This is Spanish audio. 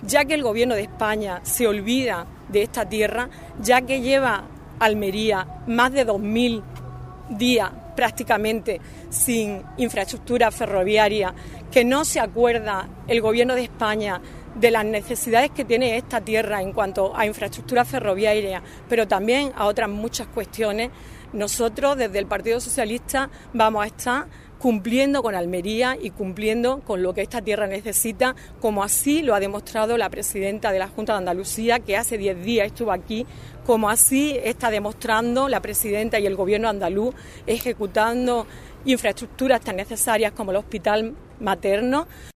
ya que el Gobierno de España se olvida de esta tierra, ya que lleva Almería más de 2000 días prácticamente sin infraestructura ferroviaria, que no se acuerda el Gobierno de España de las necesidades que tiene esta tierra en cuanto a infraestructura ferroviaria, pero también a otras muchas cuestiones. Nosotros desde el Partido Socialista vamos a estar cumpliendo con Almería y cumpliendo con lo que esta tierra necesita, como así lo ha demostrado la presidenta de la Junta de Andalucía, que hace 10 días estuvo aquí, como así está demostrando la presidenta y el Gobierno andaluz, ejecutando infraestructuras tan necesarias como el hospital materno.